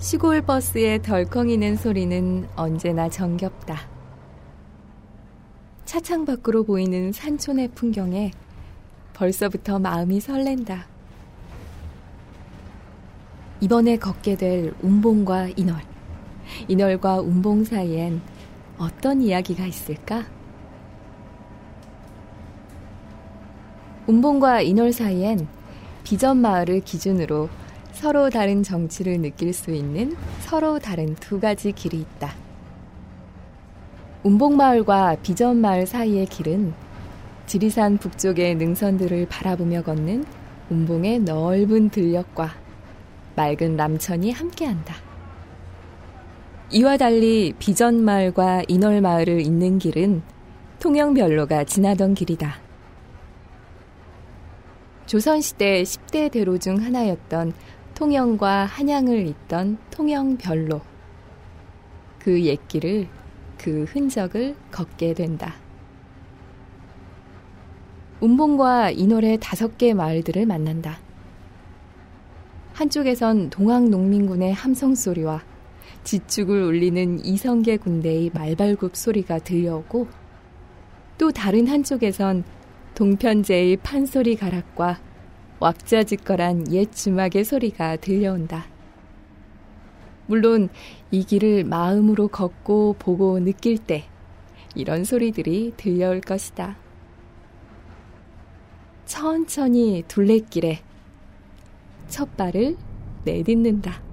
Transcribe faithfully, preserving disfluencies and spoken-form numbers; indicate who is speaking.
Speaker 1: 시골 버스의 덜컹이는 소리는 언제나 정겹다. 차창 밖으로 보이는 산촌의 풍경에 벌써부터 마음이 설렌다. 이번에 걷게 될 운봉과 인월, 인월과 운봉 사이엔 어떤 이야기가 있을까? 운봉과 인월 사이엔 비전마을을 기준으로 서로 다른 정치를 느낄 수 있는 서로 다른 두 가지 길이 있다. 운봉마을과 비전마을 사이의 길은 지리산 북쪽의 능선들을 바라보며 걷는 운봉의 넓은 들녘과 맑은 남천이 함께한다. 이와 달리 비전마을과 인월마을을 잇는 길은 통영별로가 지나던 길이다. 조선시대 십 대 대로 중 하나였던 통영과 한양을 잇던 통영별로. 그 옛길을, 그 흔적을 걷게 된다. 운봉과 인월의 다섯 개 마을들을 만난다. 한쪽에선 동학농민군의 함성소리와 지축을 울리는 이성계 군대의 말발굽 소리가 들려오고, 또 다른 한쪽에선 동편제의 판소리 가락과 왁자지껄한 옛 주막의 소리가 들려온다. 물론 이 길을 마음으로 걷고 보고 느낄 때 이런 소리들이 들려올 것이다. 천천히 둘레길에 첫 발을 내딛는다.